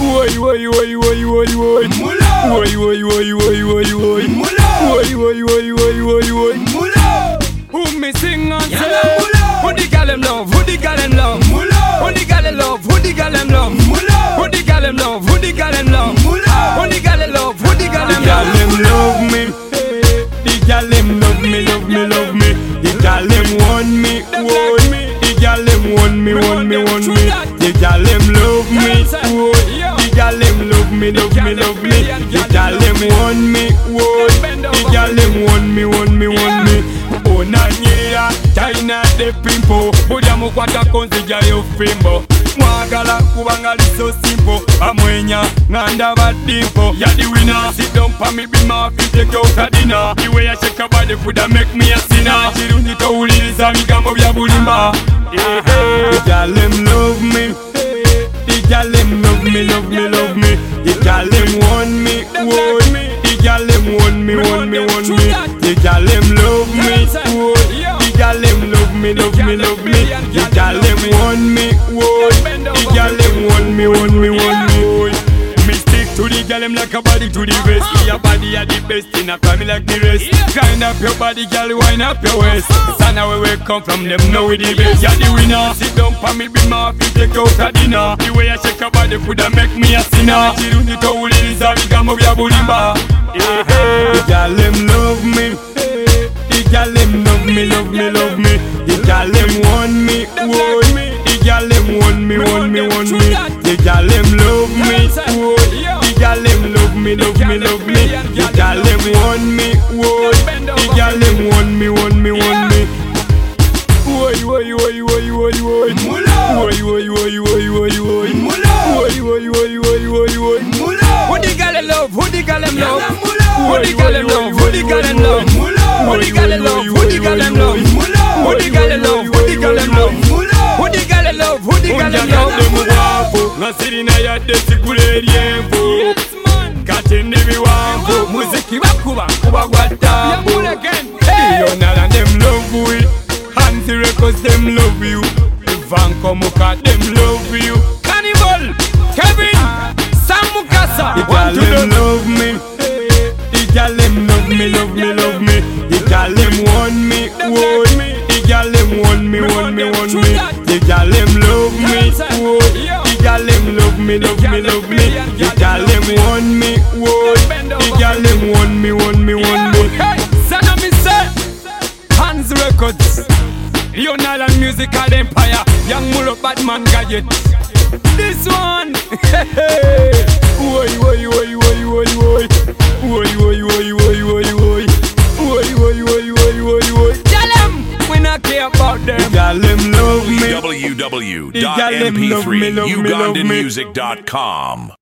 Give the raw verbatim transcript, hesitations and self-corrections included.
Oi, oi, oi, oi, oi, oi. Mula. Oi, oi, oi, oi, oi, oi. Mula. Oi, oi, oi, oi, oi, oi. Mula. Who me sing and Yeah, say? mula. Who the gal them love? Who the gal them love? Mula. Who the gal them love? Who the gal them love? Mula. Who the gal them love? Who the gal them love? Mula. Who the gal them love? Who the gal them gal love? them love me. The gal them love me, love me, love me. The gal them want me, want me. The gal them want me, want me, want me. The gal them love me, want. The gal them love me, love me, love me. The gal them want me, want. The gal them want me, want me, want me. Onanyera, China de pimpo. Buja mukwata konzija yo fimbo. Mwagala kubanga li so simple. Amwenya nganda badimpo. Ya the winner. Sit down pa me be my feet take out a dinner. The way I shake your body coulda make me a sinner. Chirungi to uliriza migambo bya bulimba. The gal them love me. The gal them love me, love me, love me. The gal them want me, want me. The gal them want me, want me, want me. The gal them love me, want. The gal them love me, love me, love me. The gal them want me, want. The gal them want me, want me, want me. Me stick to the gal them like a body to the waist. Your body are the best in a family like the rest. Grind up your body, gal, wind up your waist. Son, where we come from, them know we the best. You're the winner. Sit down for me, be my feet, take out a dinner. The way I shake your body coulda make me a sinner. Chirungi to uliriza migambo bya bulimba. The gal them love me. The gal them love me, love me, love me. The gal them want me, want me. The gal them want me, want me, want me. The gal them love me, want. The gal them love me, love me, love me. The gal them want me, want. The gal them want me, want me, want me. Oi, oi, oi, oi, oi, oi. Mula. Oi, oi, oi, oi, oi, oi. Mula. Oi, oi, oi, oi, oi, oi. Mula. Who the gal them love? Who the gal them love? Mula. Who the gal them love? Who the gal them love? Mula. Who the gal them love? Who the gal them love? Mula. Who the gal them love? Who the gal them love? Mula. Who the gal them love? Who the gal them love? Ngasiri na ya desi kule riempo. Katende biwampo. Muziki bakuba kuba gwatapo. Iyo nala them love we. Hansi Records them love you. Ivanko Muka them love you. Cannibal, Kevin, Sam Mukasa. The gal them love me. The gal them love me, love me, love me. The gal them want me, want me. The gal them want me, want me, want me. The gal them love me, want. The gal them love me, love me, love me. The gal them want me, want. The gal them want me, want me, want me. Son of me say, Hands Records, Lionel and Musical Empire, Young Muro Batman Gadget. This one, oi, oi, oi, oi, oi, oi. Oi, oi, oi, oi, oi, oi. Oi, oi, oi, oi, oi, oi. Tell them we not care about them. Gal them love me. w w w The dot gal them m p love me, three love me, love ugandan me. music dot com